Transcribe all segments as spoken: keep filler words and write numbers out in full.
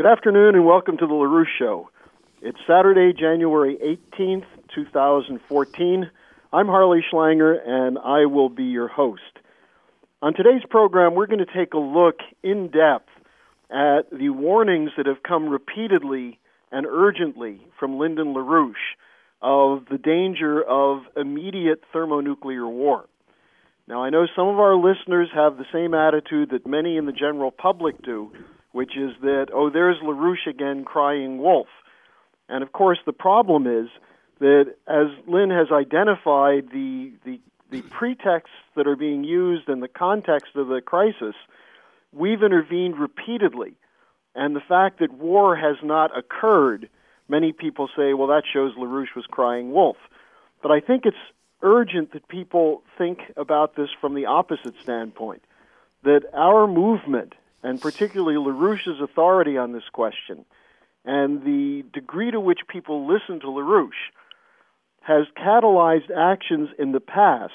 Good afternoon and welcome to the LaRouche Show. It's Saturday, January eighteenth, twenty fourteen. I'm Harley Schlanger and I will be your host. On today's program, we're going to take a look in depth at the warnings that have come repeatedly and urgently from Lyndon LaRouche of the danger of immediate thermonuclear war. Now, I know some of our listeners have the same attitude that many in the general public do, which is that, oh, there's LaRouche again crying wolf. And, of course, the problem is that as Lynn has identified the, the, the pretexts that are being used in the context of the crisis, we've intervened repeatedly. And the fact that war has not occurred, many people say, well, that shows LaRouche was crying wolf. But I think it's urgent that people think about this from the opposite standpoint, that our movement, and particularly LaRouche's authority on this question, and the degree to which people listen to LaRouche, has catalyzed actions in the past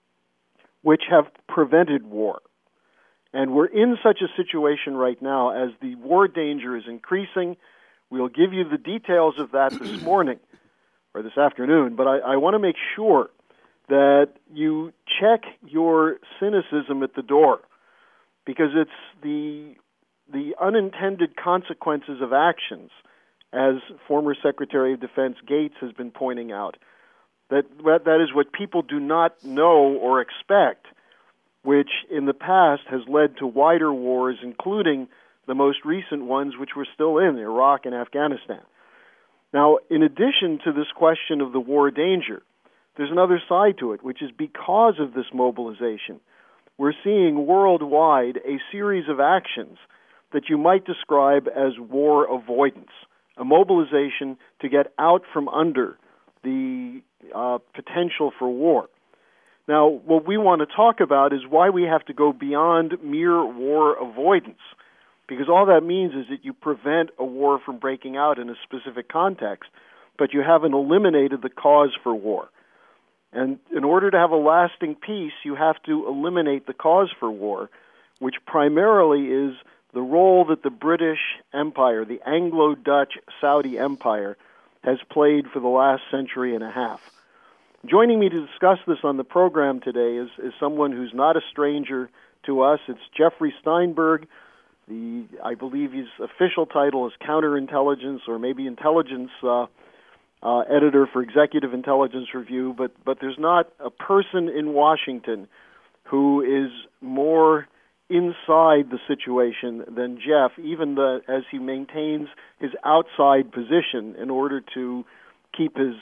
which have prevented war. And we're in such a situation right now as the war danger is increasing. We'll give you the details of that this morning, or this afternoon, but I, I want to make sure that you check your cynicism at the door, because it's the the unintended consequences of actions, as former Secretary of Defense Gates has been pointing out, that that is what people do not know or expect, which in the past has led to wider wars, including the most recent ones, which we're still in, Iraq and Afghanistan. Now, in addition to this question of the war danger, there's another side to it, which is because of this mobilization, we're seeing worldwide a series of actions that you might describe as war avoidance, a mobilization to get out from under the uh, potential for war. Now, what we want to talk about is why we have to go beyond mere war avoidance, because all that means is that you prevent a war from breaking out in a specific context, but you haven't eliminated the cause for war. And in order to have a lasting peace, you have to eliminate the cause for war, which primarily is the role that the British Empire, the Anglo-Dutch Saudi Empire, has played for the last century and a half. Joining me to discuss this on the program today is, is someone who's not a stranger to us. It's Jeffrey Steinberg. The I believe his official title is counterintelligence or maybe intelligence uh Uh, editor for Executive Intelligence Review, but, but there's not a person in Washington who is more inside the situation than Jeff, even the, as he maintains his outside position in order to keep his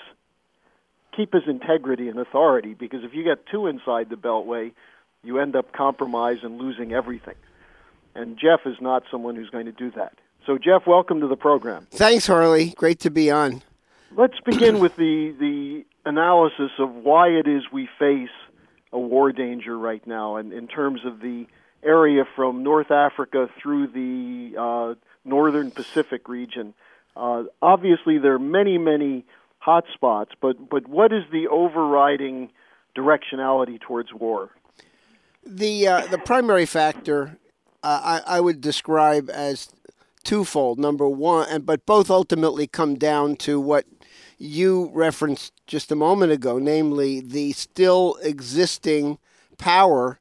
keep his integrity and authority, because if you get too inside the Beltway, you end up compromised and losing everything. And Jeff is not someone who's going to do that. So, Jeff, welcome to the program. Thanks, Harley. Great to be on. Let's begin with the, the analysis of why it is we face a war danger right now, and in terms of the area from North Africa through the uh, northern Pacific region. Uh, obviously, there are many, many hot spots, but, but what is the overriding directionality towards war? The uh, the primary factor uh, I, I would describe as twofold. Number one, and but both ultimately come down to what you referenced just a moment ago, namely the still existing power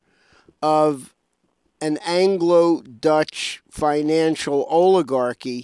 of an Anglo-Dutch financial oligarchy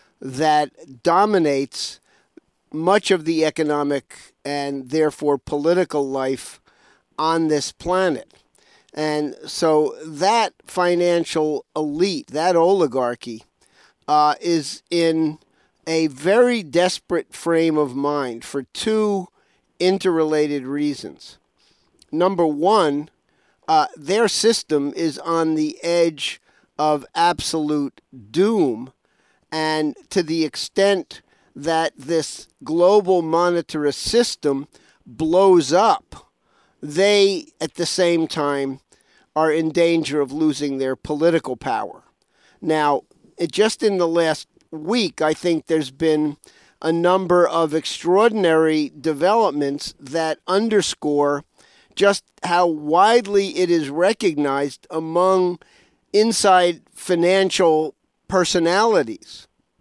that dominates much of the economic and therefore political life on this planet. And so that financial elite, that oligarchy, uh, is in a very desperate frame of mind for two interrelated reasons. Number one, uh, their system is on the edge of absolute doom, and to the extent that this global monetarist system blows up, they, at the same time, are in danger of losing their political power. Now, it, just in the last week, I think there's been a number of extraordinary developments that underscore just how widely it is recognized among inside financial personalities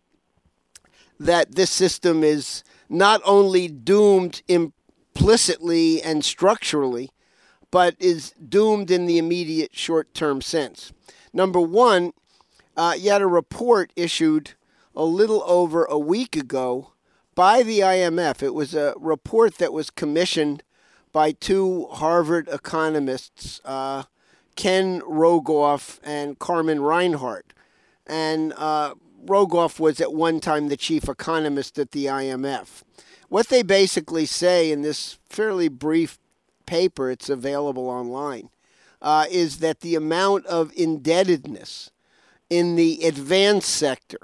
that this system is not only doomed implicitly and structurally, but is doomed in the immediate short-term sense. Number one, uh, you had a report issued a little over a week ago by the I M F. It was a report that was commissioned by two Harvard economists, uh, Ken Rogoff and Carmen Reinhart. And uh, Rogoff was at one time the chief economist at the I M F. What they basically say in this fairly brief paper, it's available online, uh, is that the amount of indebtedness in the advanced sector,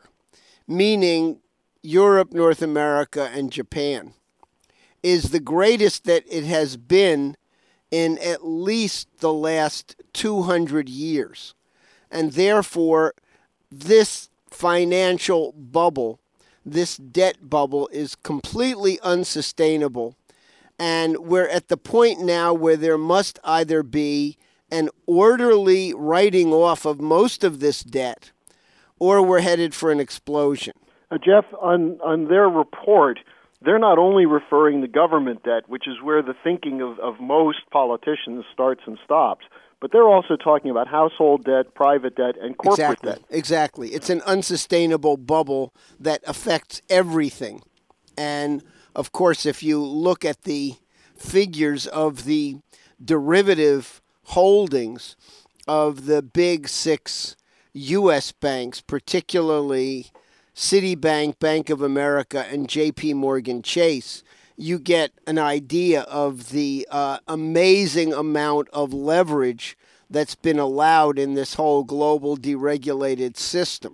meaning Europe, North America, and Japan, is the greatest that it has been in at least the last two hundred years. And therefore, this financial bubble, this debt bubble, is completely unsustainable. And we're at the point now where there must either be an orderly writing off of most of this debt, or we're headed for an explosion. Uh, Jeff, on, on their report, they're not only referring to government debt, which is where the thinking of, of most politicians starts and stops, but they're also talking about household debt, private debt, and corporate exactly, debt. Exactly. It's an unsustainable bubble that affects everything. And, of course, if you look at the figures of the derivative holdings of the big six U S banks, particularly Citibank, Bank of America, and J P Morgan Chase, you get an idea of the uh, amazing amount of leverage that's been allowed in this whole global deregulated system.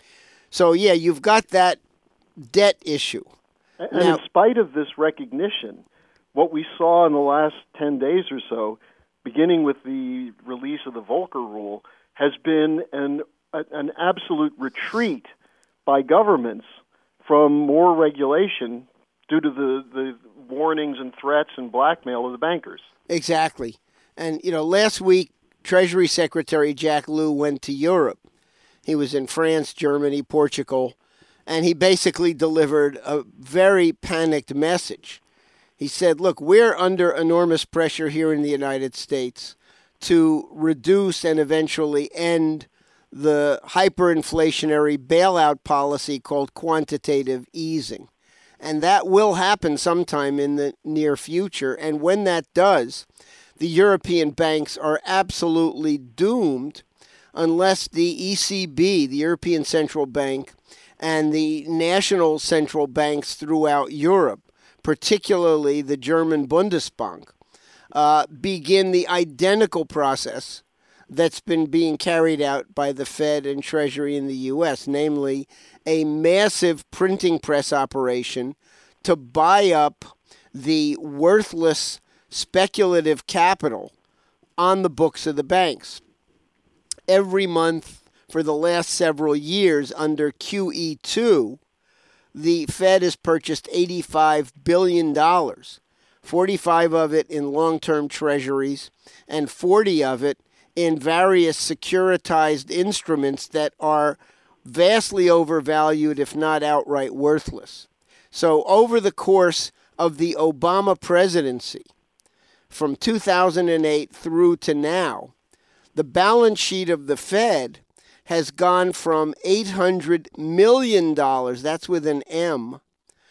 So, yeah, you've got that debt issue. And now, in spite of this recognition, what we saw in the last ten days or so, beginning with the release of the Volcker Rule, has been an, an absolute retreat by governments from more regulation due to the, the warnings and threats and blackmail of the bankers. Exactly. And, you know, last week, Treasury Secretary Jack Lew went to Europe. He was in France, Germany, Portugal, and he basically delivered a very panicked message. He said, look, we're under enormous pressure here in the United States to reduce and eventually end the hyperinflationary bailout policy called quantitative easing. And that will happen sometime in the near future. And when that does, the European banks are absolutely doomed unless the E C B, the European Central Bank, and the national central banks throughout Europe, particularly the German Bundesbank, uh, begin the identical process that's been being carried out by the Fed and Treasury in the U S, namely a massive printing press operation to buy up the worthless speculative capital on the books of the banks. Every month for the last several years under Q E two, the Fed has purchased eighty-five billion dollars, forty-five of it in long-term treasuries and forty of it in various securitized instruments that are vastly overvalued, if not outright worthless. So over the course of the Obama presidency, from two thousand eight through to now, the balance sheet of the Fed has gone from eight hundred million dollars, that's with an M,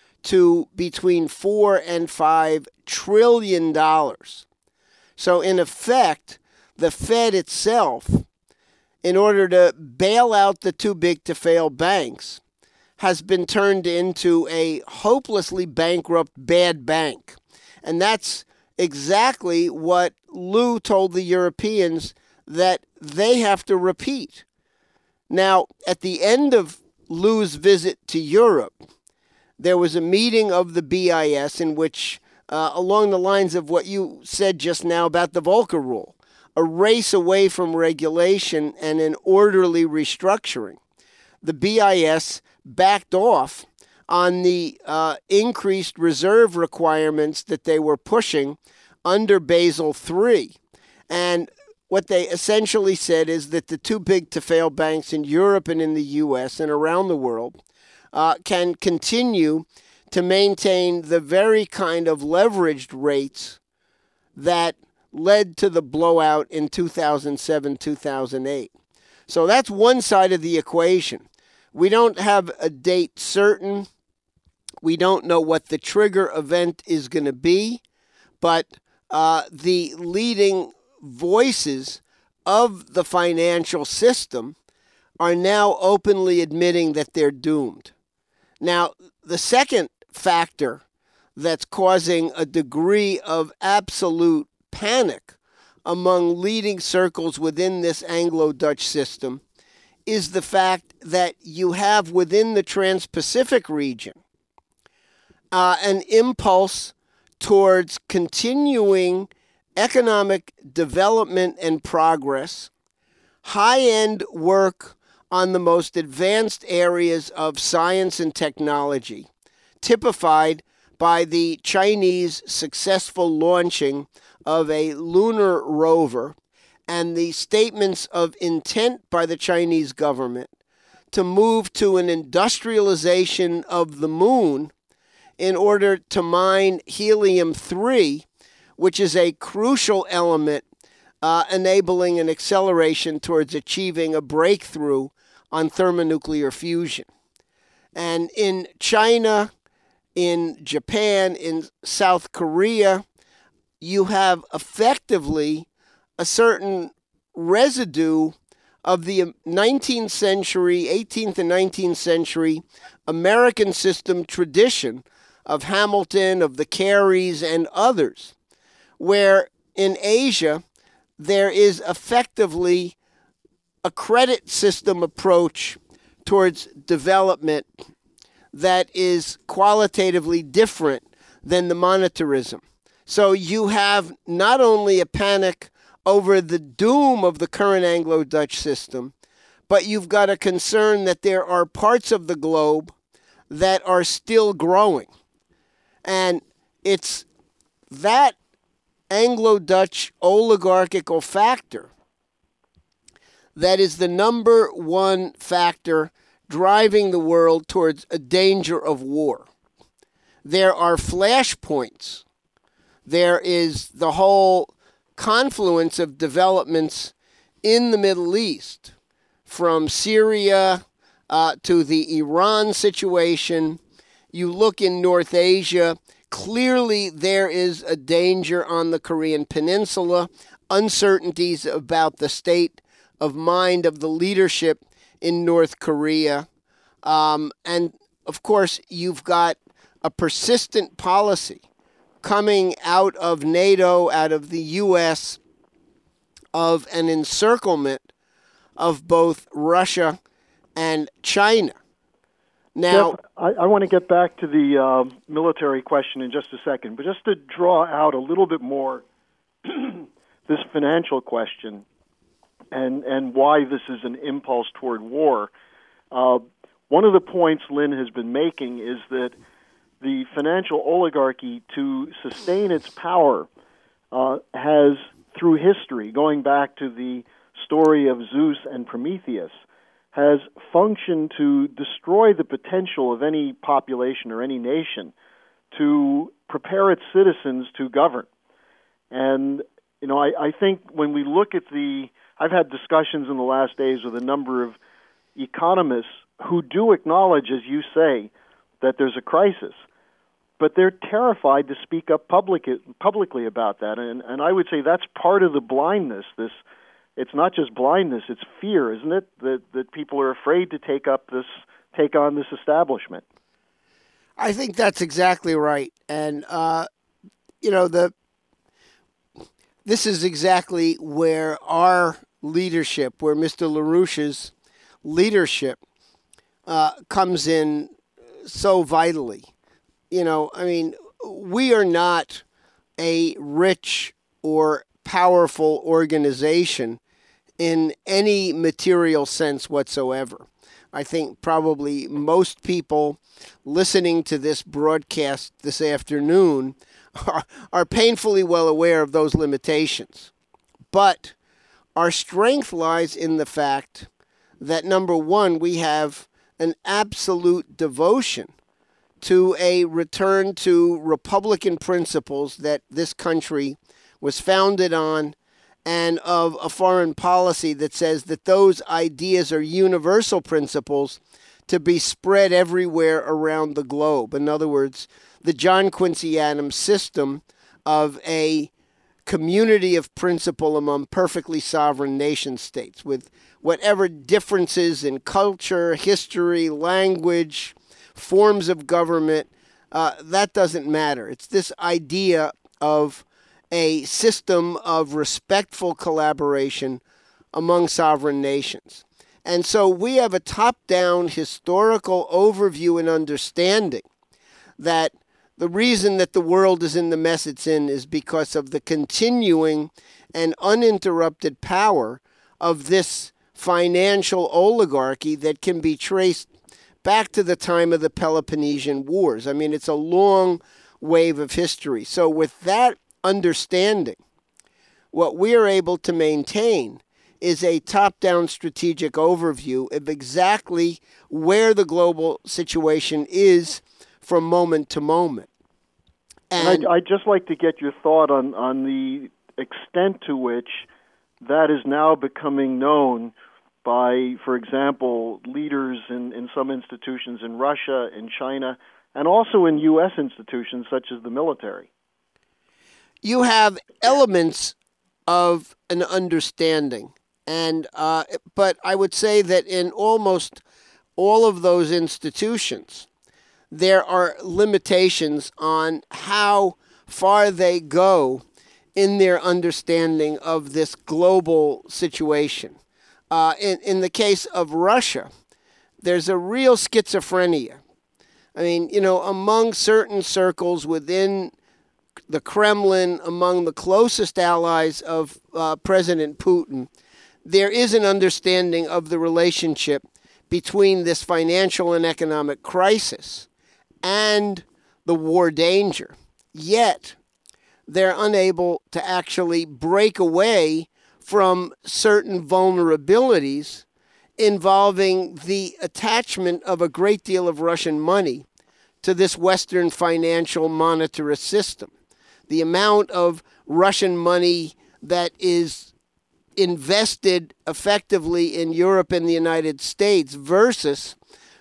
to between four and five trillion dollars. So in effect, the Fed itself, in order to bail out the too big to fail banks, has been turned into a hopelessly bankrupt bad bank. And that's exactly what Lew told the Europeans that they have to repeat. Now, at the end of Lew's visit to Europe, there was a meeting of the B I S in which, uh, along the lines of what you said just now about the Volcker Rule, a race away from regulation and an orderly restructuring, the B I S backed off on the uh, increased reserve requirements that they were pushing under Basel three. And what they essentially said is that the too big to fail banks in Europe and in the U S and around the world uh, can continue to maintain the very kind of leveraged rates that led to the blowout in two thousand seven, two thousand eight. So that's one side of the equation. We don't have a date certain. We don't know what the trigger event is going to be, but uh, the leading voices of the financial system are now openly admitting that they're doomed. Now, the second factor that's causing a degree of absolute panic among leading circles within this Anglo-Dutch system is the fact that you have within the Trans-Pacific region uh, an impulse towards continuing economic development and progress, high-end work on the most advanced areas of science and technology, typified by the Chinese successful launching of a lunar rover and the statements of intent by the Chinese government to move to an industrialization of the moon in order to mine helium three, which is a crucial element uh, enabling an acceleration towards achieving a breakthrough on thermonuclear fusion. And in China, in Japan, in South Korea, you have effectively a certain residue of the nineteenth century, eighteenth and nineteenth century American system tradition of Hamilton, of the Careys, and others, where in Asia there is effectively a credit system approach towards development that is qualitatively different than the monetarism. So you have not only a panic over the doom of the current Anglo-Dutch system, but you've got a concern that there are parts of the globe that are still growing. And it's that Anglo-Dutch oligarchical factor that is the number one factor driving the world towards a danger of war. There are flashpoints. There is the whole confluence of developments in the Middle East, from Syria uh, to the Iran situation. You look in North Asia, clearly there is a danger on the Korean Peninsula, uncertainties about the state of mind of the leadership in North Korea. Um, and, of course, you've got a persistent policy coming out of NATO, out of the U S, of an encirclement of both Russia and China. Now, Jeff, I, I want to get back to the uh, military question in just a second, but just to draw out a little bit more this financial question and, and why this is an impulse toward war. Uh, one of the points Lynn has been making is that the financial oligarchy, to sustain its power, uh, has, through history, going back to the story of Zeus and Prometheus, has functioned to destroy the potential of any population or any nation to prepare its citizens to govern. And, you know, I, I think when we look at the, I've had discussions in the last days with a number of economists who do acknowledge, as you say, that there's a crisis, but they're terrified to speak up public, publicly about that. And, and I would say that's part of the blindness. This, it's not just blindness; it's fear, isn't it? That that people are afraid to take up this, take on this establishment. I think that's exactly right. And uh, you know, the this is exactly where our leadership, where Mister LaRouche's leadership uh, comes in so vitally. You know, I mean, we are not a rich or powerful organization in any material sense whatsoever. I think probably most people listening to this broadcast this afternoon are, are painfully well aware of those limitations. But our strength lies in the fact that, number one, we have an absolute devotion to a return to Republican principles that this country was founded on, and of a foreign policy that says that those ideas are universal principles to be spread everywhere around the globe. In other words, the John Quincy Adams system of a community of principle among perfectly sovereign nation states with whatever differences in culture, history, language, forms of government, uh, that doesn't matter. It's this idea of a system of respectful collaboration among sovereign nations. And so we have a top-down historical overview and understanding that the reason that the world is in the mess it's in is because of the continuing and uninterrupted power of this financial oligarchy that can be traced back to the time of the Peloponnesian Wars. I mean, it's a long wave of history. So with that understanding, what we are able to maintain is a top-down strategic overview of exactly where the global situation is from moment to moment. And, and I'd, I'd just like to get your thought on, on the extent to which that is now becoming known by, for example, leaders in, in some institutions in Russia, in China, and also in U S institutions such as the military. You have elements of an understanding, and uh, but I would say that in almost all of those institutions, there are limitations on how far they go in their understanding of this global situation. Uh, in, in the case of Russia, there's a real schizophrenia. I mean, you know, among certain circles within the Kremlin, among the closest allies of uh, President Putin, there is an understanding of the relationship between this financial and economic crisis and the war danger. Yet, they're unable to actually break away from certain vulnerabilities involving the attachment of a great deal of Russian money to this Western financial monetarist system. The amount of Russian money that is invested effectively in Europe and the United States versus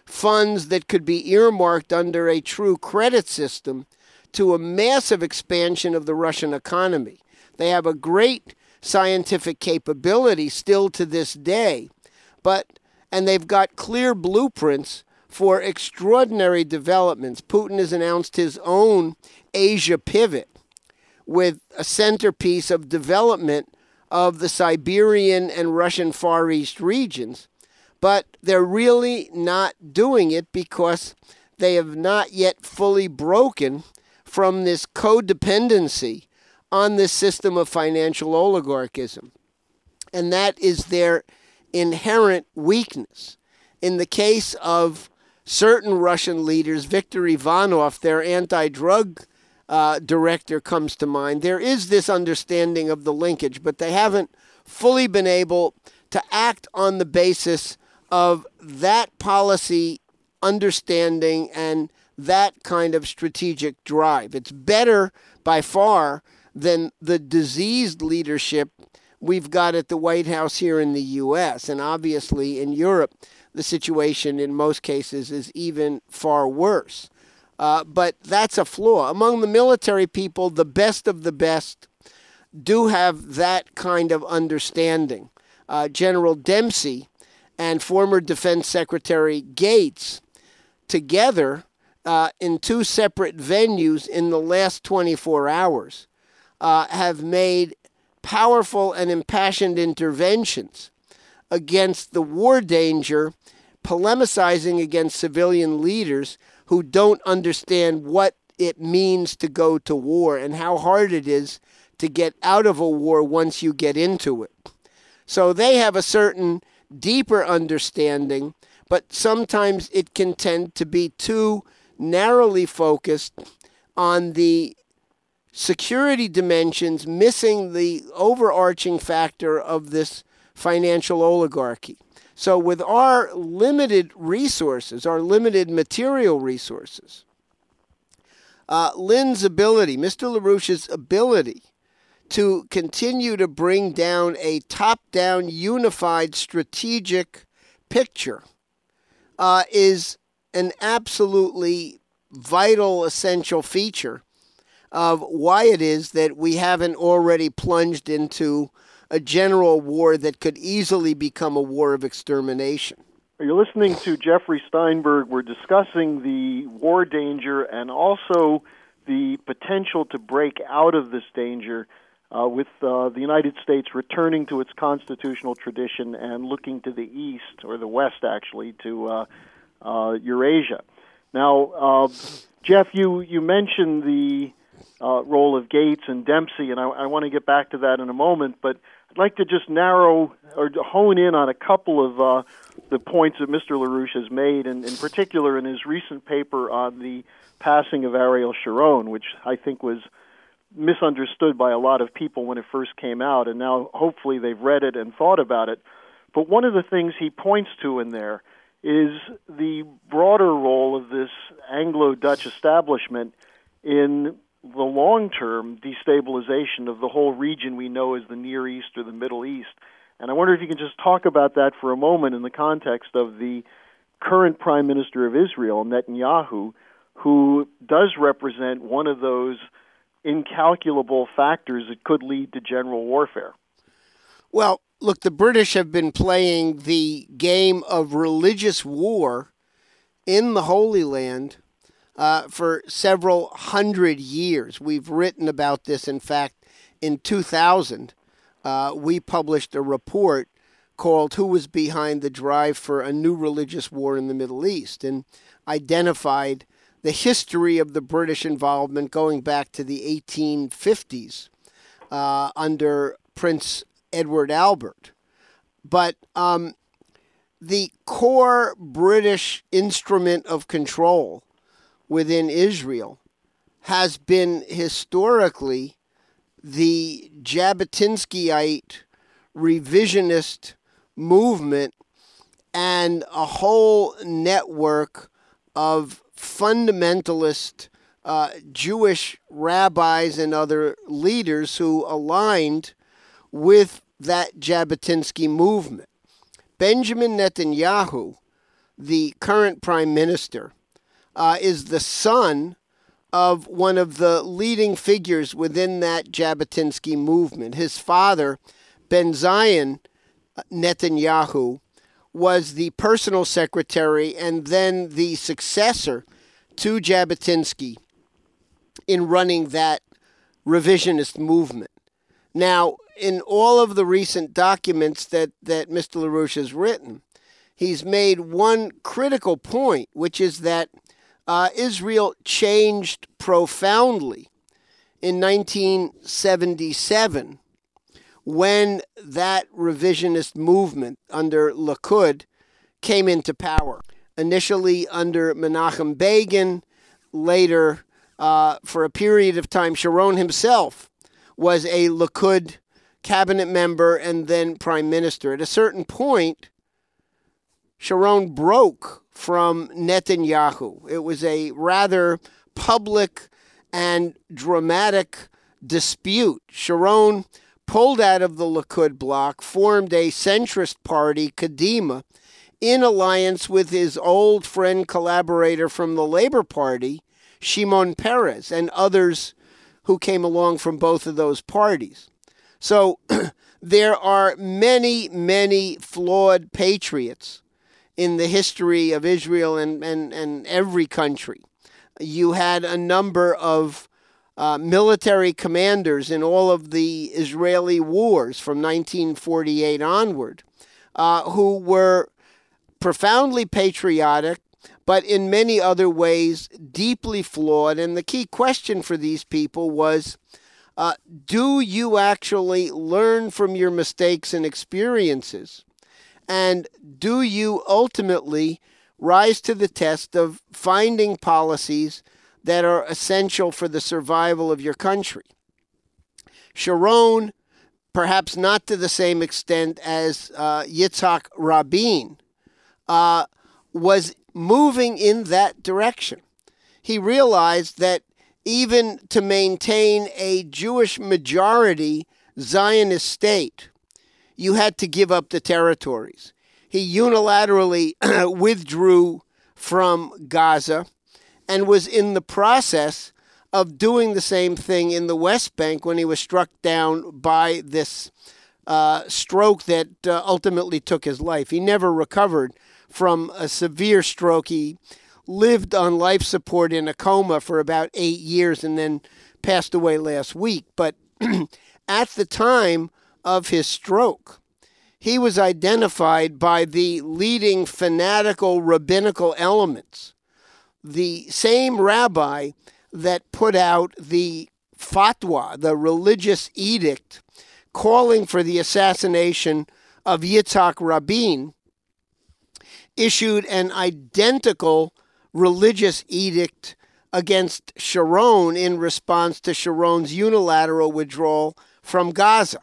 funds that could be earmarked under a true credit system to a massive expansion of the Russian economy. They have a great scientific capability still to this day, but and they've got clear blueprints for extraordinary developments. Putin has announced his own Asia pivot with a centerpiece of development of the Siberian and Russian Far East regions, but they're really not doing it because they have not yet fully broken from this codependency on this system of financial oligarchism. And that is their inherent weakness. In the case of certain Russian leaders, Viktor Ivanov, their anti-drug uh, director, comes to mind. There is this understanding of the linkage, but they haven't fully been able to act on the basis of that policy understanding and that kind of strategic drive. It's better by far than the diseased leadership we've got at the White House here in the U S. And obviously in Europe, the situation in most cases is even far worse. Uh, but that's a flaw. Among the military people, the best of the best do have that kind of understanding. Uh, General Dempsey and former Defense Secretary Gates together uh, in two separate venues in the last twenty-four hours uh, have made powerful and impassioned interventions against the war danger, polemicizing against civilian leaders who don't understand what it means to go to war and how hard it is to get out of a war once you get into it. So they have a certain deeper understanding, but sometimes it can tend to be too narrowly focused on the security dimensions, missing the overarching factor of this financial oligarchy. So with our limited resources, our limited material resources, uh, Lynn's ability, Mister LaRouche's ability to continue to bring down a top-down, unified, strategic picture uh, is an absolutely vital, essential feature of why it is that we haven't already plunged into a general war that could easily become a war of extermination. You're listening to Jeffrey Steinberg. We're discussing the war danger and also the potential to break out of this danger uh, with uh, the United States returning to its constitutional tradition and looking to the east, or the west actually, to uh, uh, Eurasia. Now, uh, Jeff, you, you mentioned the uh, role of Gates and Dempsey, and I, I want to get back to that in a moment, but I'd like to just narrow or hone in on a couple of uh, the points that Mister LaRouche has made, and in particular in his recent paper on the passing of Ariel Sharon, which I think was misunderstood by a lot of people when it first came out, and now hopefully they've read it and thought about it. But one of the things he points to in there is the broader role of this Anglo-Dutch establishment in the long-term destabilization of the whole region we know as the Near East or the Middle East. And I wonder if you can just talk about that for a moment in the context of the current Prime Minister of Israel, Netanyahu, who does represent one of those incalculable factors that could lead to general warfare. Well, look, the British have been playing the game of religious war in the Holy Land uh, for several hundred years. We've written about this. In fact, in two thousand, uh, we published a report called Who Was Behind the Drive for a New Religious War in the Middle East, and identified the history of the British involvement going back to the eighteen fifties uh, under Prince Edward Albert. But um, the core British instrument of control within Israel has been historically the Jabotinskyite revisionist movement and a whole network of fundamentalist uh, Jewish rabbis and other leaders who aligned with that Jabotinsky movement. Benjamin Netanyahu, the current prime minister, uh, is the son of one of the leading figures within that Jabotinsky movement. His father, Ben Zion Netanyahu, was the personal secretary and then the successor to Jabotinsky in running that revisionist movement. Now, in all of the recent documents that, that Mister LaRouche has written, he's made one critical point, which is that uh, Israel changed profoundly in nineteen seventy-seven when that revisionist movement under Likud came into power. Initially under Menachem Begin, later uh, for a period of time, Sharon himself was a Likud cabinet member and then prime minister. At a certain point, Sharon broke from Netanyahu. It was a rather public and dramatic dispute. Sharon pulled out of the Likud bloc, formed a centrist party, Kadima, in alliance with his old friend, collaborator from the Labor Party, Shimon Peres, and others who came along from both of those parties. So there are many, many flawed patriots in the history of Israel and, and, and every country. You had a number of uh, military commanders in all of the Israeli wars from nineteen forty-eight onward uh, who were profoundly patriotic, but in many other ways deeply flawed. And the key question for these people was, uh, do you actually learn from your mistakes and experiences? And do you ultimately rise to the test of finding policies that are essential for the survival of your country? Sharon perhaps not to the same extent as uh, Yitzhak Rabin, uh, was moving in that direction. He realized that even to maintain a Jewish majority Zionist state, you had to give up the territories. He unilaterally withdrew from Gaza and was in the process of doing the same thing in the West Bank when he was struck down by this uh, stroke that uh, ultimately took his life. He never recovered from a severe stroke. He lived on life support in a coma for about eight years and then passed away last week. But at the time of his stroke, he was identified by the leading fanatical rabbinical elements. The same rabbi that put out the fatwa, the religious edict, calling for the assassination of Yitzhak Rabin, issued an identical religious edict against Sharon in response to Sharon's unilateral withdrawal from Gaza.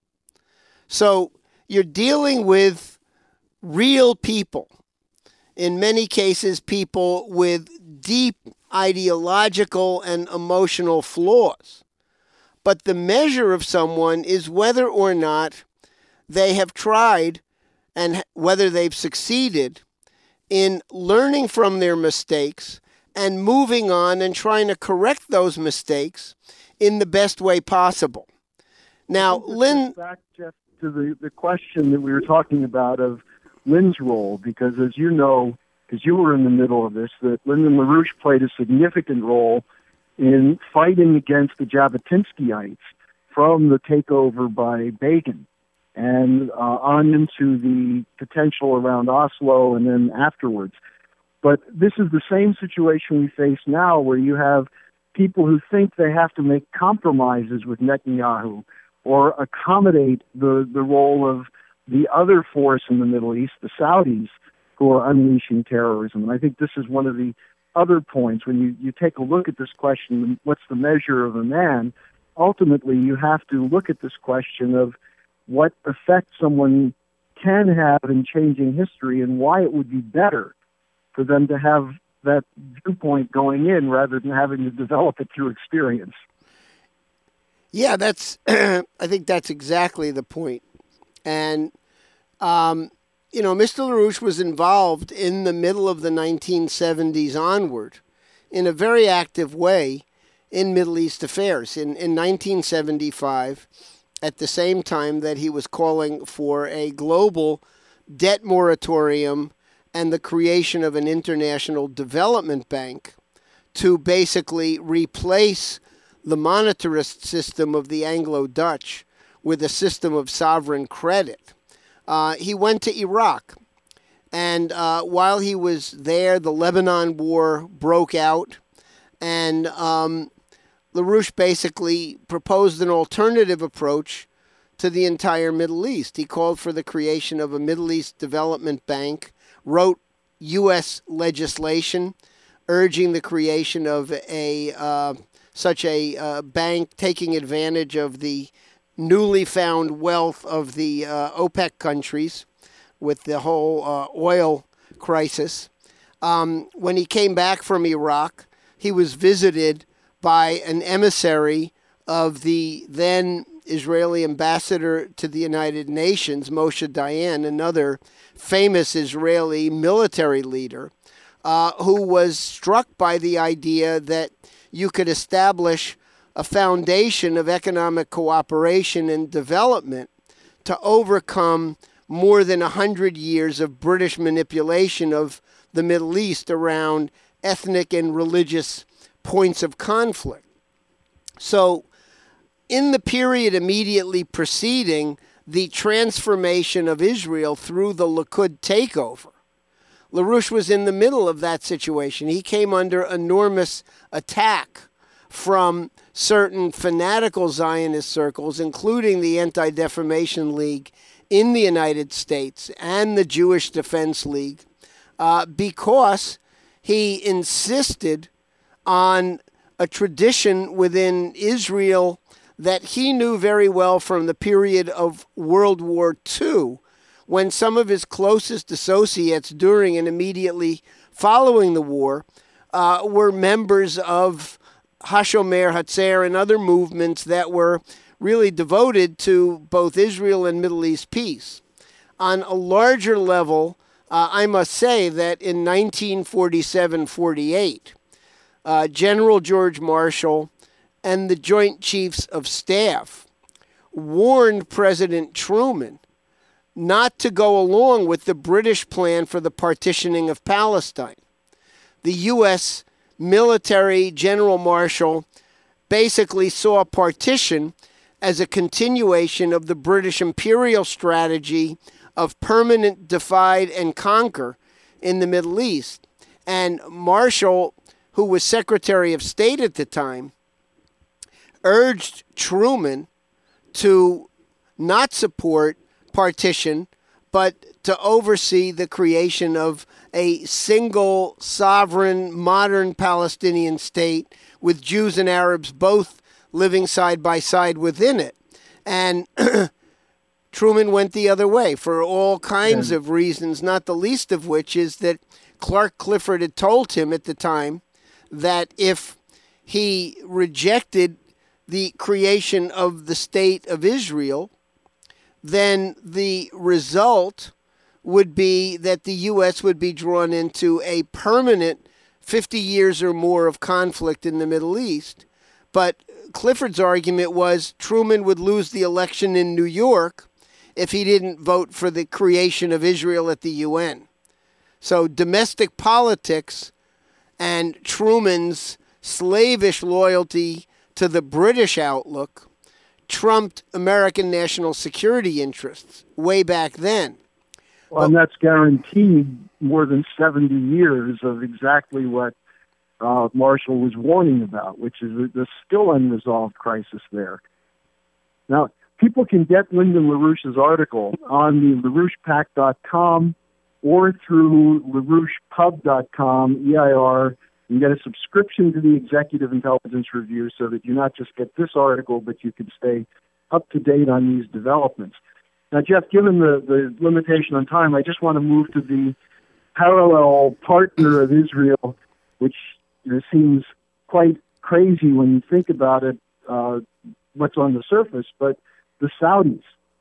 So you're dealing with real people, in many cases people with deep ideological and emotional flaws. But the measure of someone is whether or not they have tried and whether they've succeeded in learning from their mistakes and moving on and trying to correct those mistakes in the best way possible. Now, Lynn... Back, Jeff, to the, the question that we were talking about of Lynn's role, because as you know, because you were in the middle of this, that Lyndon LaRouche played a significant role in fighting against the Jabotinskyites from the takeover by Begin and uh, on into the potential around Oslo and then afterwards. But this is the same situation we face now, where you have people who think they have to make compromises with Netanyahu or accommodate the, the role of the other force in the Middle East, the Saudis, who are unleashing terrorism. And I think this is one of the other points. When you, you take a look at this question, what's the measure of a man, ultimately you have to look at this question of what effect someone can have in changing history and why it would be better for them to have that viewpoint going in rather than having to develop it through experience. Yeah, that's. I think that's exactly the point. And, um, you know, Mister LaRouche was involved in the middle of the nineteen seventies onward in a very active way in Middle East affairs. In, in nineteen seventy-five, at the same time that he was calling for a global debt moratorium and the creation of an international development bank to basically replace the monetarist system of the Anglo-Dutch with a system of sovereign credit. Uh, he went to Iraq, and uh, while he was there, the Lebanon War broke out, and um, LaRouche basically proposed an alternative approach to the entire Middle East. He called for the creation of a Middle East Development Bank, wrote U S legislation urging the creation of a uh, such a uh, bank, taking advantage of the newly found wealth of the uh, OPEC countries with the whole uh, oil crisis. Um, when he came back from Iraq, he was visited by an emissary of the then Israeli ambassador to the United Nations, Moshe Dayan, another famous Israeli military leader, uh, who was struck by the idea that you could establish a foundation of economic cooperation and development to overcome more than one hundred years of British manipulation of the Middle East around ethnic and religious points of conflict. So in the period immediately preceding the transformation of Israel through the Likud takeover, LaRouche was in the middle of that situation. He came under enormous attack from certain fanatical Zionist circles, including the Anti-Defamation League in the United States and the Jewish Defense League, uh, because he insisted on a tradition within Israel that he knew very well from the period of World War Two, when some of his closest associates during and immediately following the war uh, were members of Hashomer Hatzair and other movements that were really devoted to both Israel and Middle East peace. On a larger level, uh, I must say that in nineteen forty-seven forty-eight, uh, General George Marshall and the Joint Chiefs of Staff warned President Truman not to go along with the British plan for the partitioning of Palestine. The U S military, General Marshall, basically saw partition as a continuation of the British imperial strategy of permanent divide and conquer in the Middle East. And Marshall, who was Secretary of State at the time, urged Truman to not support partition, but to oversee the creation of a single, sovereign, modern Palestinian state with Jews and Arabs both living side by side within it. And Truman went the other way for all kinds yeah. of reasons, not the least of which is that Clark Clifford had told him at the time that if he rejected the creation of the state of Israel, then the result would be that the U S would be drawn into a permanent fifty years or more of conflict in the Middle East. But Clifford's argument was Truman would lose the election in New York if he didn't vote for the creation of Israel at the U N. So domestic politics and Truman's slavish loyalty to the British outlook trumped American national security interests way back then. Well, and that's guaranteed more than seventy years of exactly what uh, Marshall was warning about, which is the still unresolved crisis there. Now, people can get Lyndon LaRouche's article on the LaRouche Pack dot com or through LaRouche Pub dot com, E I R. You get a subscription to the Executive Intelligence Review so that you not just get this article, but you can stay up to date on these developments. Now, Jeff, given the, the limitation on time, I just want to move to the parallel partner of Israel, which you know, seems quite crazy when you think about it, uh, what's on the surface, but the Saudis,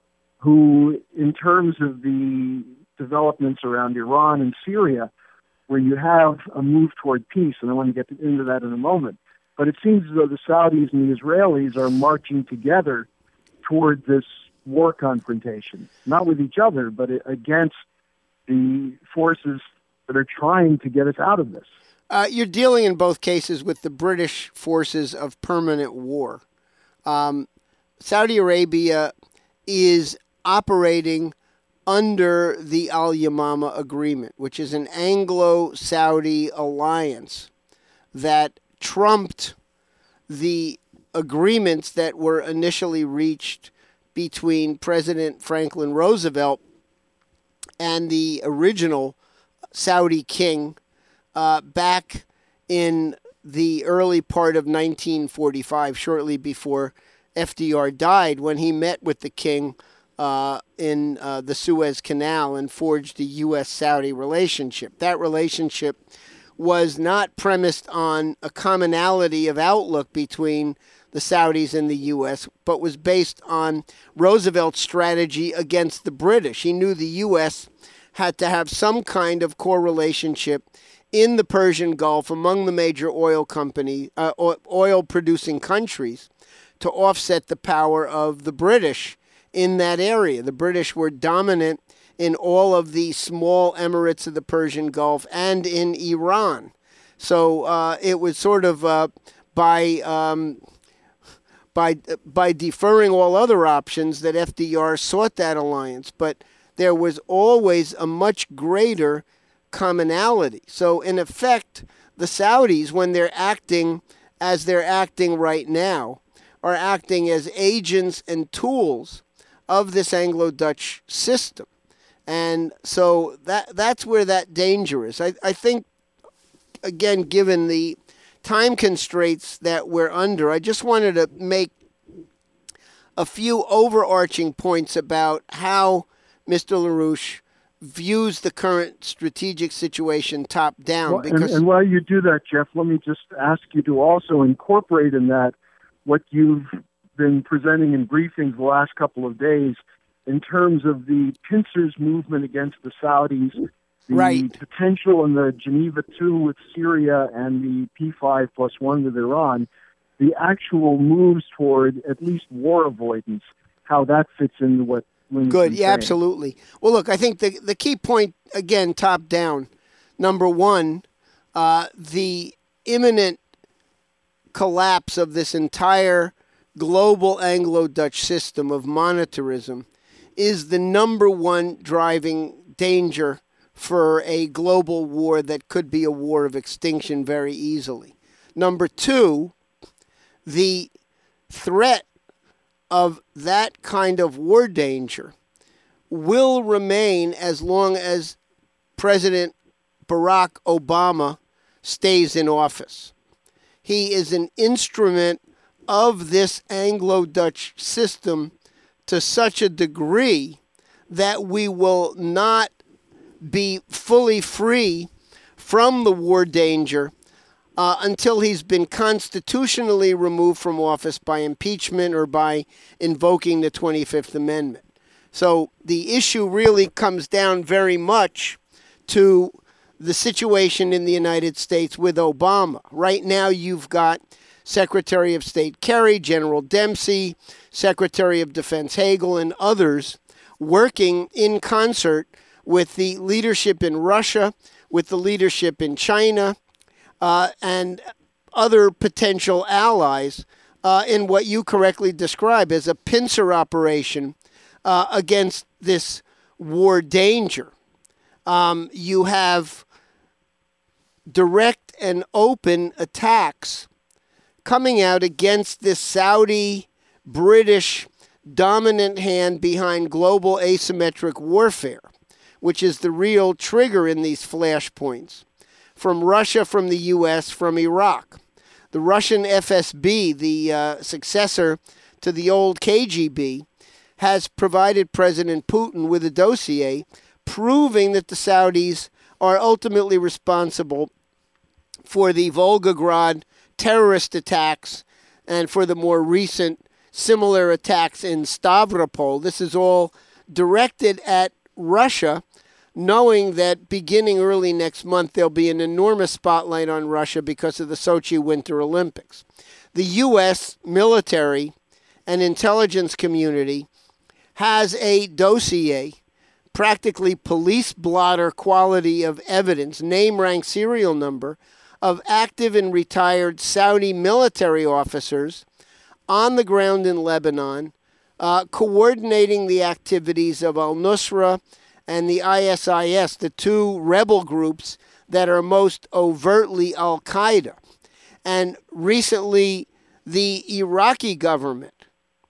who, in terms of the developments around Iran and Syria, where you have a move toward peace, and I want to get into that in a moment. But it seems as though the Saudis and the Israelis are marching together toward this war confrontation, not with each other, but against the forces that are trying to get us out of this. Uh, you're dealing in both cases with the British forces of permanent war. Um, Saudi Arabia is operating under the Al-Yamama Agreement, which is an Anglo-Saudi alliance that trumped the agreements that were initially reached between President Franklin Roosevelt and the original Saudi king uh, back in the early part of nineteen forty-five, shortly before F D R died, when he met with the king Uh, in uh, the Suez Canal and forged the U S Saudi relationship. That relationship was not premised on a commonality of outlook between the Saudis and the U S, but was based on Roosevelt's strategy against the British. He knew the U S had to have some kind of core relationship in the Persian Gulf among the major oil company, uh, oil-producing countries to offset the power of the British in that area. The British were dominant in all of the small emirates of the Persian Gulf and in Iran. So uh, it was sort of uh, by um, by by deferring all other options that F D R sought that alliance. But there was always a much greater commonality. So in effect, the Saudis, when they're acting as they're acting right now, are acting as agents and tools of this Anglo-Dutch system. And so that that's where that danger is. I, I think, again, given the time constraints that we're under, I just wanted to make a few overarching points about how Mister LaRouche views the current strategic situation top down. Well, because and, and while you do that, Jeff, let me just ask you to also incorporate in that what you've been presenting in briefings the last couple of days in terms of the pincers movement against the Saudis, the right. potential in the Geneva two with Syria and the P five plus one with Iran, the actual moves toward at least war avoidance, how that fits into what Lynn's Good, been yeah, saying. absolutely. Well, look, I think the, the key point, again, top down, number one, uh, the imminent collapse of this entire global Anglo-Dutch system of monetarism is the number one driving danger for a global war that could be a war of extinction very easily. Number two, the threat of that kind of war danger will remain as long as President Barack Obama stays in office. He is an instrument of this Anglo-Dutch system to such a degree that we will not be fully free from the war danger uh, until he's been constitutionally removed from office by impeachment or by invoking the twenty-fifth Amendment. So the issue really comes down very much to the situation in the United States with Obama. Right now you've got Secretary of State Kerry, General Dempsey, Secretary of Defense Hagel, and others working in concert with the leadership in Russia, with the leadership in China, uh, and other potential allies uh, in what you correctly describe as a pincer operation uh, against this war danger. Um, you have direct and open attacks coming out against this Saudi, British dominant hand behind global asymmetric warfare, which is the real trigger in these flashpoints. From Russia, from the U S, from Iraq. The Russian F S B, the uh, successor to the old K G B, has provided President Putin with a dossier proving that the Saudis are ultimately responsible for the Volgograd terrorist attacks and for the more recent similar attacks in Stavropol. This is all directed at Russia, knowing that beginning early next month there'll be an enormous spotlight on Russia because of the Sochi Winter Olympics. The U S military and intelligence community has a dossier, practically police blotter quality of evidence, name, rank, serial number, of active and retired Saudi military officers on the ground in Lebanon, uh, coordinating the activities of al-Nusra and the I S I S, the two rebel groups that are most overtly al-Qaeda. And recently, the Iraqi government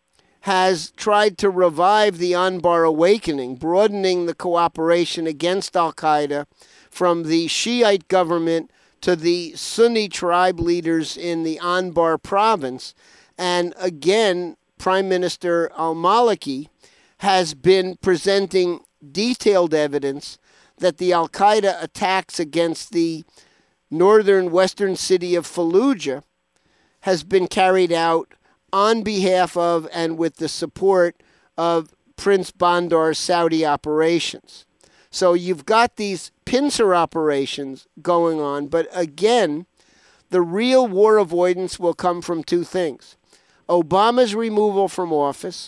has tried to revive the Anbar awakening, broadening the cooperation against al-Qaeda from the Shiite government to the Sunni tribe leaders in the Anbar province. And again, Prime Minister al-Maliki has been presenting detailed evidence that the al-Qaeda attacks against the northern western city of Fallujah has been carried out on behalf of and with the support of Prince Bandar's Saudi operations. So you've got these pincer operations going on, but again, the real war avoidance will come from two things: Obama's removal from office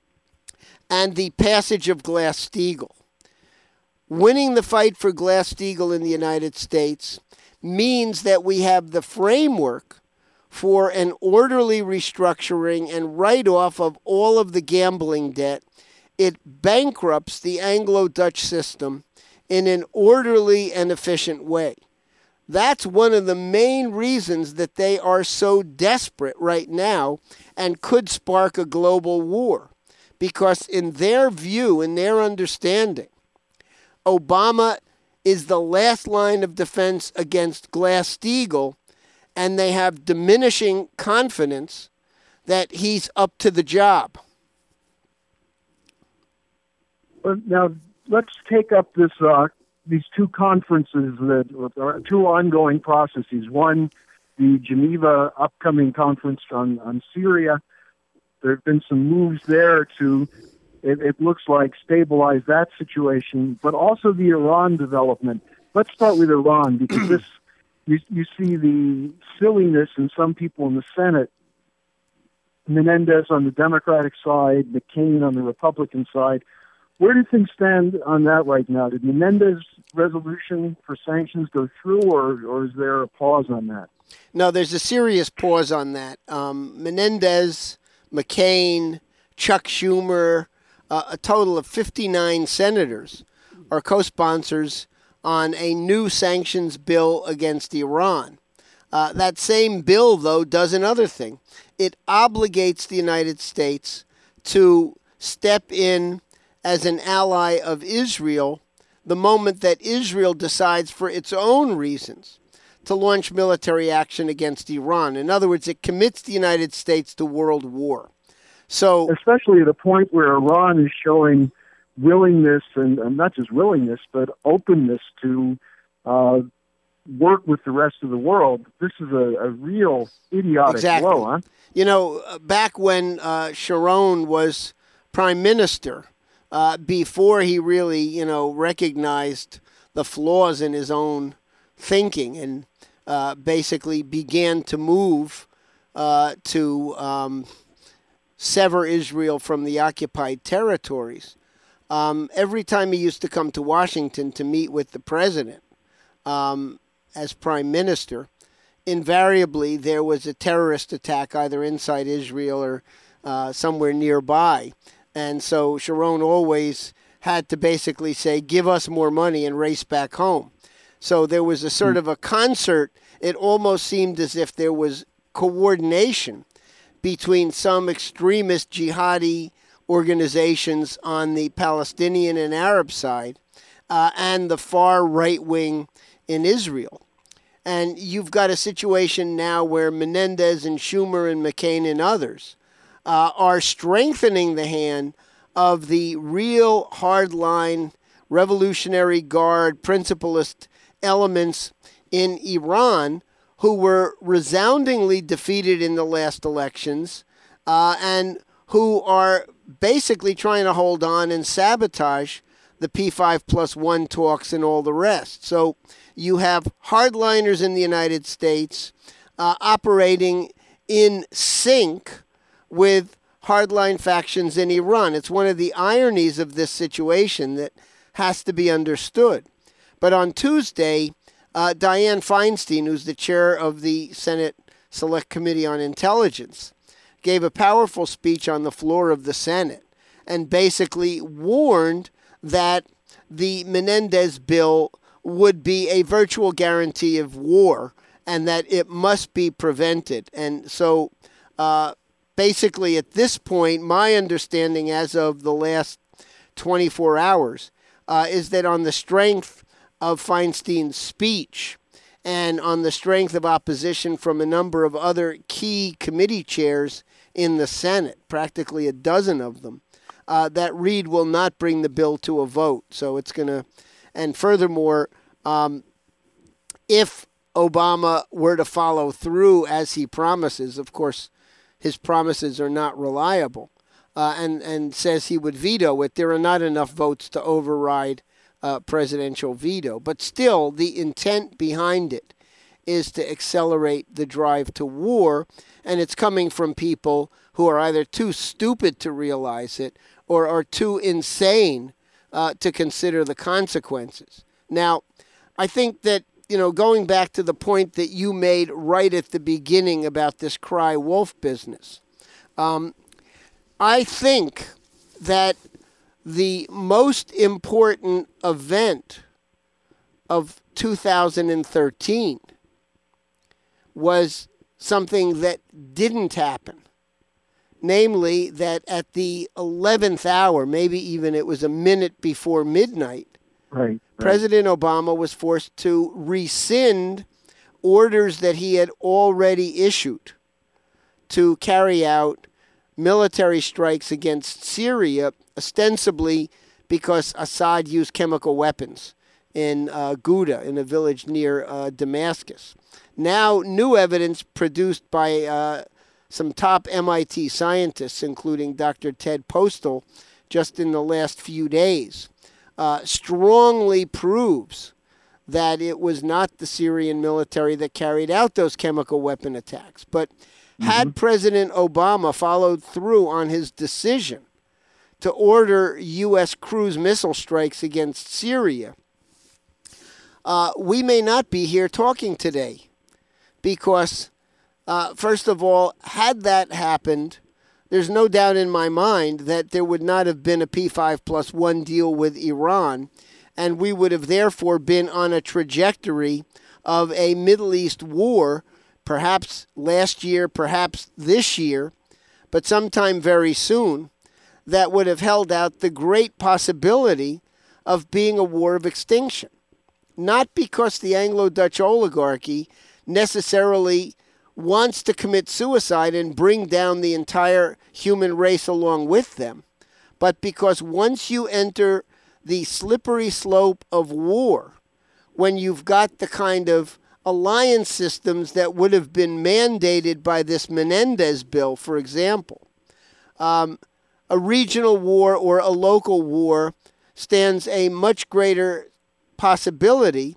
and the passage of Glass-Steagall. Winning the fight for Glass-Steagall in the United States means that we have the framework for an orderly restructuring and write-off of all of the gambling debt. It bankrupts the Anglo-Dutch system in an orderly and efficient way. That's one of the main reasons that they are so desperate right now and could spark a global war. Because in their view, in their understanding, Obama is the last line of defense against Glass-Steagall, and they have diminishing confidence that he's up to the job. But now let's take up this uh, these two conferences that are two ongoing processes. One, the Geneva upcoming conference on, on Syria. There have been some moves there to, it, it looks like, stabilize that situation, but also the Iran development. Let's start with Iran, because this you, you see the silliness in some people in the Senate. Menendez on the Democratic side, McCain on the Republican side. Where do things stand on that right now? Did Menendez's resolution for sanctions go through, or, or is there a pause on that? No, there's a serious pause on that. Um, Menendez, McCain, Chuck Schumer, uh, a total of fifty-nine senators are co-sponsors on a new sanctions bill against Iran. Uh, that same bill, though, does another thing. It obligates the United States to step in as an ally of Israel the moment that Israel decides for its own reasons to launch military action against Iran. In other words, it commits the United States to world war. So, especially at a point where Iran is showing willingness, and, and not just willingness, but openness to uh, work with the rest of the world. This is a, a real idiotic exactly. blow, huh? You know, back when uh, Sharon was prime minister, uh, before he really, you know, recognized the flaws in his own thinking and uh, basically began to move uh, to um, sever Israel from the occupied territories. Um, every time he used to come to Washington to meet with the president um, as prime minister, invariably there was a terrorist attack either inside Israel or uh, somewhere nearby. And so Sharon always had to basically say, give us more money and race back home. So there was a sort of a concert. It almost seemed as if there was coordination between some extremist jihadi organizations on the Palestinian and Arab side uh, and the far right wing in Israel. And you've got a situation now where Menendez and Schumer and McCain and others uh, are strengthening the hand of the real hardline Revolutionary Guard principalist elements in Iran who were resoundingly defeated in the last elections uh, and who are basically trying to hold on and sabotage the P five plus one talks and all the rest. So you have hardliners in the United States uh, operating in sync with hardline factions in Iran. It's one of the ironies of this situation that has to be understood. But on Tuesday, uh, Dianne Feinstein, who's the chair of the Senate Select Committee on Intelligence, gave a powerful speech on the floor of the Senate and basically warned that the Menendez bill would be a virtual guarantee of war and that it must be prevented. And so uh, basically at this point, my understanding as of the last twenty-four hours uh, is that on the strength of Feinstein's speech and on the strength of opposition from a number of other key committee chairs in the Senate, practically a dozen of them, uh, that Reid will not bring the bill to a vote. So it's going to, and furthermore, um, if Obama were to follow through as he promises, of course, his promises are not reliable, uh, and, and says he would veto it, there are not enough votes to override uh, presidential veto. But still, the intent behind it is to accelerate the drive to war, and it's coming from people who are either too stupid to realize it or are too insane uh, to consider the consequences. Now, I think that, you know, going back to the point that you made right at the beginning about this cry wolf business, um, I think that the most important event of two thousand thirteen was something that didn't happen. Namely, that at the eleventh hour, maybe even it was a minute before midnight, right, right. President Obama was forced to rescind orders that he had already issued to carry out military strikes against Syria, ostensibly because Assad used chemical weapons in uh, Ghouta, in a village near uh, Damascus. Now, new evidence produced by uh, some top M I T scientists, including Doctor Ted Postel, just in the last few days, uh, strongly proves that it was not the Syrian military that carried out those chemical weapon attacks. But mm-hmm. had President Obama followed through on his decision to order U S cruise missile strikes against Syria, uh, we may not be here talking today. Because, uh, first of all, had that happened, there's no doubt in my mind that there would not have been a P five plus one deal with Iran, and we would have therefore been on a trajectory of a Middle East war, perhaps last year, perhaps this year, but sometime very soon, that would have held out the great possibility of being a war of extinction. Not because the Anglo-Dutch oligarchy necessarily wants to commit suicide and bring down the entire human race along with them, but because once you enter the slippery slope of war, when you've got the kind of alliance systems that would have been mandated by this Menendez bill, for example, um, a regional war or a local war stands a much greater possibility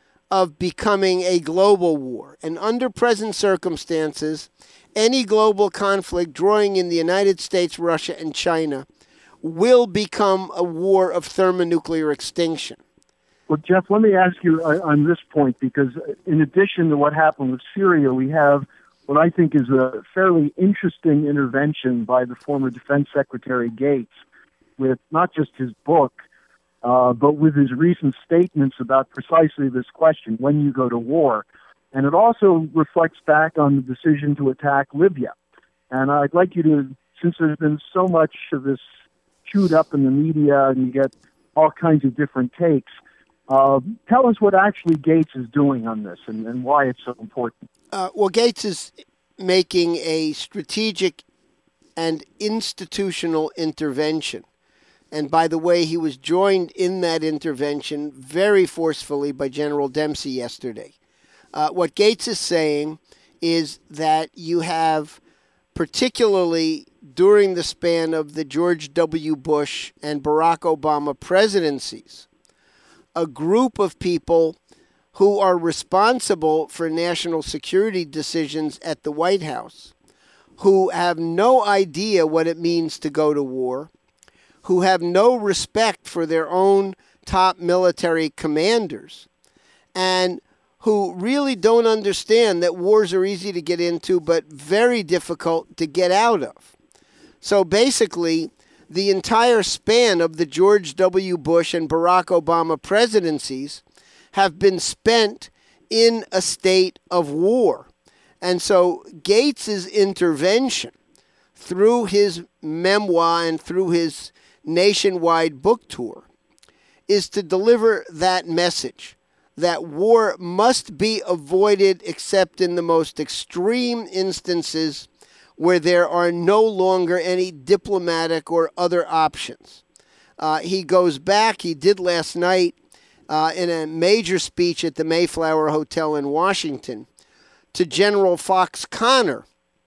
of becoming a global war. And under present circumstances, any global conflict drawing in the United States, Russia, and China will become a war of thermonuclear extinction. Well, Jeff, let me ask you on this point, because in addition to what happened with Syria, we have what I think is a fairly interesting intervention by the former Defense Secretary Gates with not just his book, Uh, but with his recent statements about precisely this question, when you go to war. And it also reflects back on the decision to attack Libya. And I'd like you to, since there's been so much of this chewed up in the media and you get all kinds of different takes, uh, tell us what actually Gates is doing on this and, and why it's so important. Uh, well, Gates is making a strategic and institutional intervention. And by the way, he was joined in that intervention very forcefully by General Dempsey yesterday. Uh, what Gates is saying is that you have, particularly during the span of the George W. Bush and Barack Obama presidencies, a group of people who are responsible for national security decisions at the White House, who have no idea what it means to go to war, who have no respect for their own top military commanders, and who really don't understand that wars are easy to get into but very difficult to get out of. So basically, the entire span of the George W. Bush and Barack Obama presidencies have been spent in a state of war. And so Gates's intervention through his memoir and through his nationwide book tour is to deliver that message that war must be avoided except in the most extreme instances where there are no longer any diplomatic or other options. Uh, he goes back, he did last night uh, in a major speech at the Mayflower Hotel in Washington, to General Fox Connor,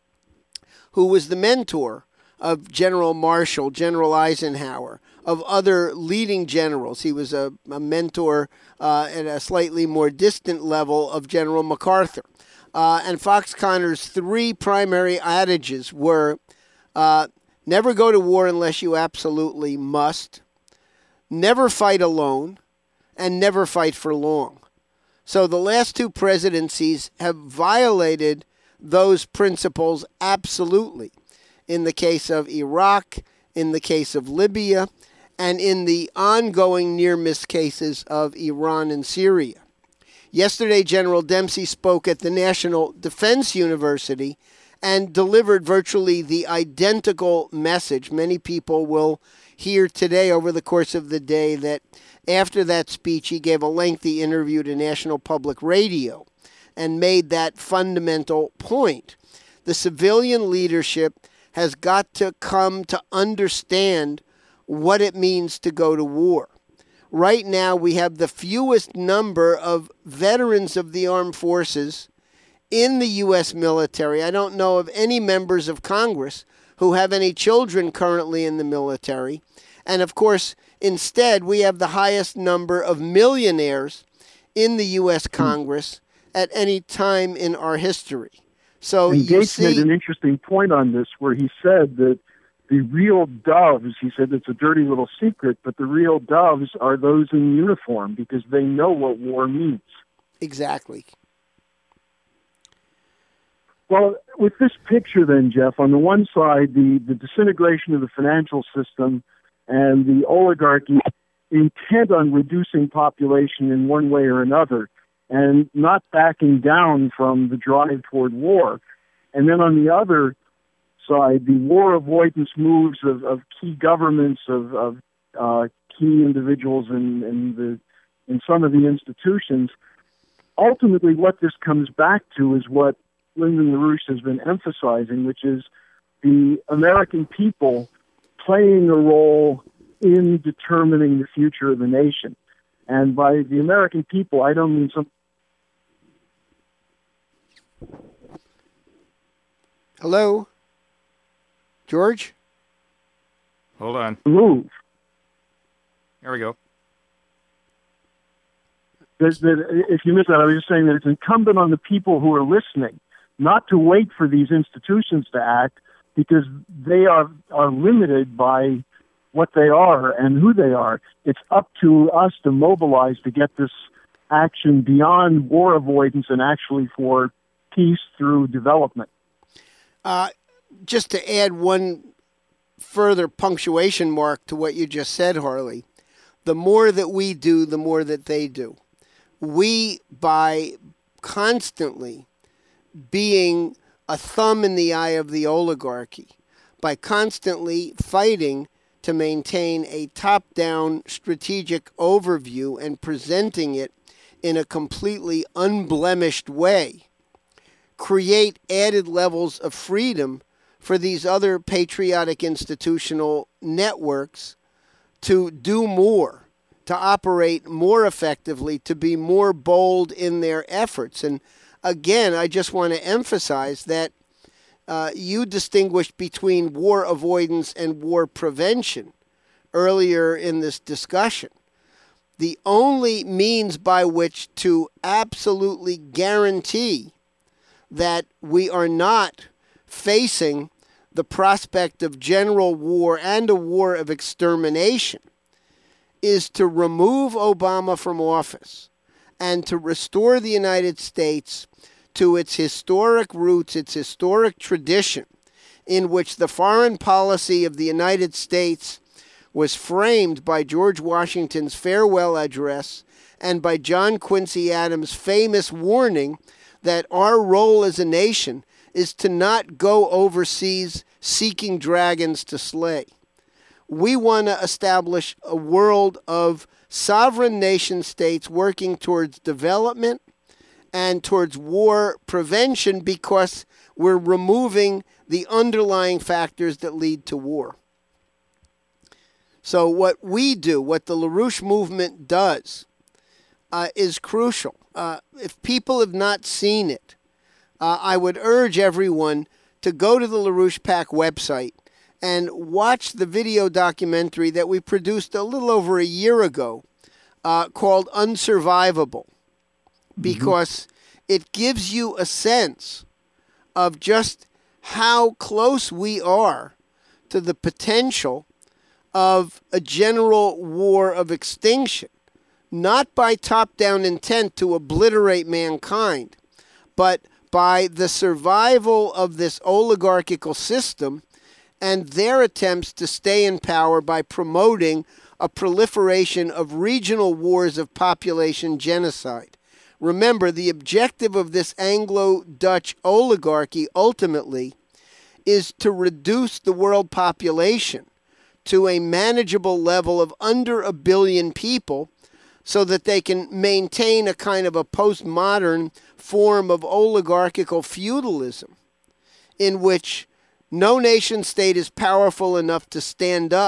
who was the mentor of General Marshall, General Eisenhower, of other leading generals. He was a, a mentor uh, at a slightly more distant level of General MacArthur. Uh, and Fox Connor's three primary adages were, uh, never go to war unless you absolutely must, never fight alone, and never fight for long. So the last two presidencies have violated those principles absolutely. In the case of Iraq, in the case of Libya, and in the ongoing near-miss cases of Iran and Syria. Yesterday, General Dempsey spoke at the National Defense University and delivered virtually the identical message. Many people will hear today over the course of the day that after that speech, he gave a lengthy interview to National Public Radio and made that fundamental point. The civilian leadership has got to come to understand what it means to go to war. Right now, we have the fewest number of veterans of the armed forces in the U S military. I don't know of any members of Congress who have any children currently in the military. And of course, instead, we have the highest number of millionaires in the U S Congress at any time in our history. So and you Gates see, made an interesting point on this where he said that the real doves, he said it's a dirty little secret, but the real doves are those in uniform because they know what war means. Exactly. Well, with this picture then, Jeff, on the one side, the, the disintegration of the financial system and the oligarchy intent on reducing population in one way or another and not backing down from the drive toward war. And then on the other side, the war avoidance moves of, of key governments, of, of uh, key individuals in, in, the, in some of the institutions. Ultimately, what this comes back to is what Lyndon LaRouche has been emphasizing, which is the American people playing a role in determining the future of the nation. And by the American people, I don't mean some... Hello? George? Hold on. Move. There we go. That, that, if you missed that, I was just saying that it's incumbent on the people who are listening not to wait for these institutions to act because they are, are limited by what they are and who they are. It's up to us to mobilize to get this action beyond war avoidance and actually for peace through development. Uh, just to add one further punctuation mark to what you just said, Harley, the more that we do, the more that they do. We, by constantly being a thumb in the eye of the oligarchy, by constantly fighting to maintain a top-down strategic overview and presenting it in a completely unblemished way, create added levels of freedom for these other patriotic institutional networks to do more, to operate more effectively, to be more bold in their efforts. And again, I just want to emphasize that uh, you distinguished between war avoidance and war prevention earlier in this discussion. The only means by which to absolutely guarantee that we are not facing the prospect of general war and a war of extermination is to remove Obama from office and to restore the United States to its historic roots, its historic tradition, in which the foreign policy of the United States was framed by George Washington's farewell address and by John Quincy Adams' famous warning that our role as a nation is to not go overseas seeking dragons to slay. We want to establish a world of sovereign nation states working towards development and towards war prevention because we're removing the underlying factors that lead to war. So what we do, what the LaRouche movement does, uh, is crucial. Uh, if people have not seen it, uh, I would urge everyone to go to the LaRouche PAC website and watch the video documentary that we produced a little over a year ago uh, called Unsurvivable, because mm-hmm. it gives you a sense of just how close we are to the potential of a general war of extinction, not by top-down intent to obliterate mankind, but by the survival of this oligarchical system and their attempts to stay in power by promoting a proliferation of regional wars of population genocide. Remember, the objective of this Anglo-Dutch oligarchy ultimately is to reduce the world population to a manageable level of under a billion people so that they can maintain a kind of a postmodern form of oligarchical feudalism in which no nation state is powerful enough to stand up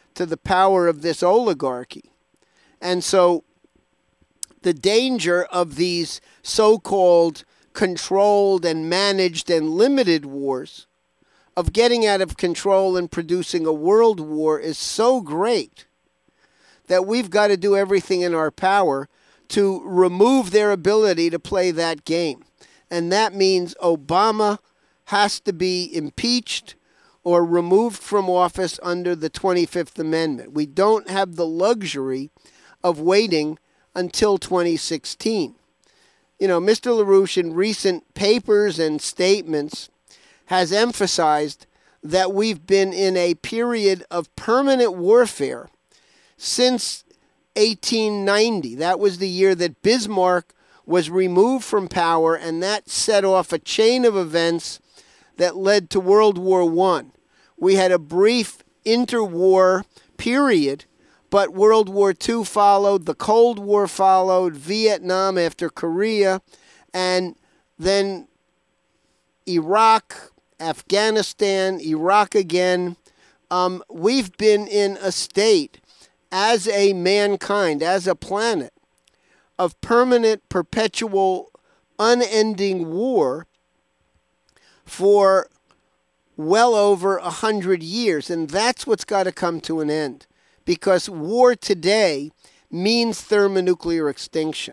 to the power of this oligarchy. And so the danger of these so-called controlled and managed and limited wars, of getting out of control and producing a world war, is so great that we've got to do everything in our power to remove their ability to play that game. And that means Obama has to be impeached or removed from office under the twenty-fifth Amendment. We don't have the luxury of waiting until twenty sixteen. You know, Mister LaRouche, in recent papers and statements, has emphasized that we've been in a period of permanent warfare since eighteen ninety. That was the year that Bismarck was removed from power, and that set off a chain of events that led to World War One. We had a brief interwar period, but World War Two followed, the Cold War followed, Vietnam after Korea, and then Iraq, Afghanistan, Iraq again. Um, we've been in a state as a mankind, as a planet, of permanent, perpetual, unending war for well over a hundred years. And that's what's got to come to an end, because war today means thermonuclear extinction.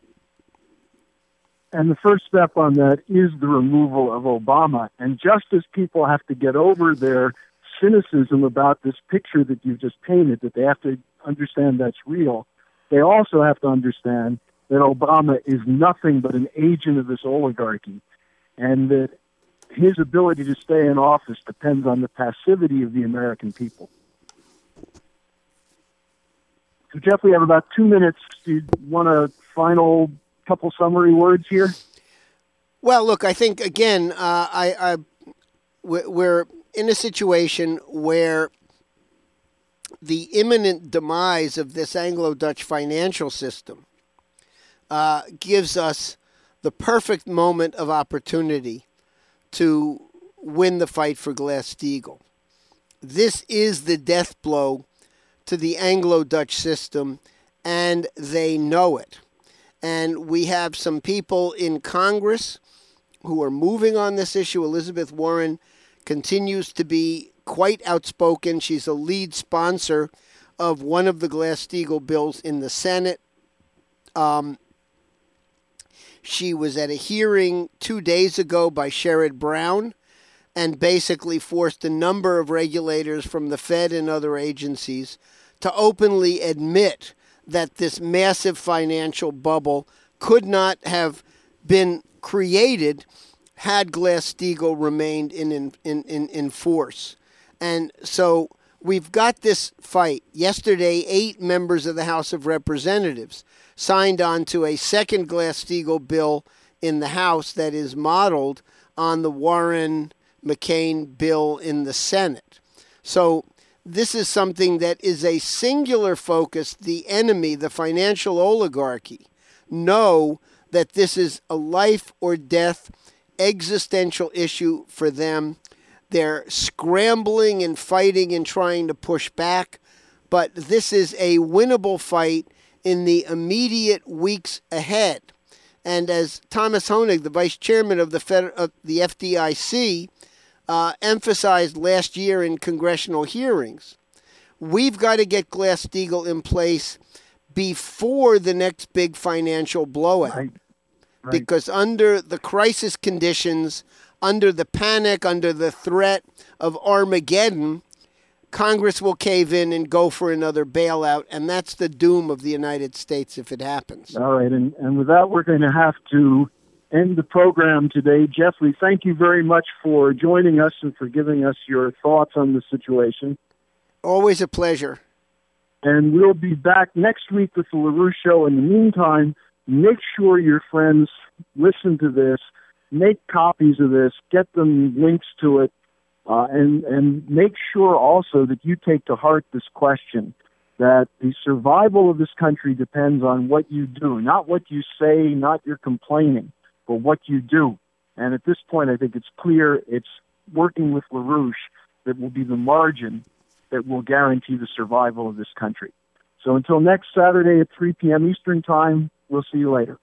And the first step on that is the removal of Obama. And just as people have to get over their cynicism about this picture that you've just painted, that they have to understand that's real, they also have to understand that Obama is nothing but an agent of this oligarchy, and that his ability to stay in office depends on the passivity of the American people. So, Jeff, we have about two minutes. Do you want a final couple summary words here? Well, look, I think, again, uh, I, I, we're in a situation where the imminent demise of this Anglo-Dutch financial system uh, gives us the perfect moment of opportunity to win the fight for Glass-Steagall. This is the death blow to the Anglo-Dutch system, and they know it. And we have some people in Congress who are moving on this issue. Elizabeth Warren continues to be quite outspoken. She's a lead sponsor of one of the Glass-Steagall bills in the Senate. Um, she was at a hearing two days ago by Sherrod Brown and basically forced a number of regulators from the Fed and other agencies to openly admit that this massive financial bubble could not have been created had Glass-Steagall remained in, in, in, in force. And so we've got this fight. Yesterday, eight members of the House of Representatives signed on to a second Glass-Steagall bill in the House that is modeled on the Warren-McCain bill in the Senate. So this is something that is a singular focus. The enemy, the financial oligarchy, know that this is a life or death existential issue for them. They're scrambling and fighting and trying to push back, but this is a winnable fight in the immediate weeks ahead. And as Thomas Honig, the vice chairman of the Fed, of the F D I C, uh, emphasized last year in congressional hearings, we've got to get Glass-Steagall in place before the next big financial blowout. Right. Right. Because under the crisis conditions, under the panic, under the threat of Armageddon, Congress will cave in and go for another bailout, and that's the doom of the United States if it happens. All right, and, and with that, we're going to have to end the program today. Jeffrey, thank you very much for joining us and for giving us your thoughts on the situation. Always a pleasure. And we'll be back next week with the LaRouche Show. In the meantime, make sure your friends listen to this, make copies of this, get them links to it, uh, and, and make sure also that you take to heart this question, that the survival of this country depends on what you do, not what you say, not your complaining, but what you do. And at this point, I think it's clear it's working with LaRouche that will be the margin that will guarantee the survival of this country. So until next Saturday at three p.m. Eastern Time, we'll see you later.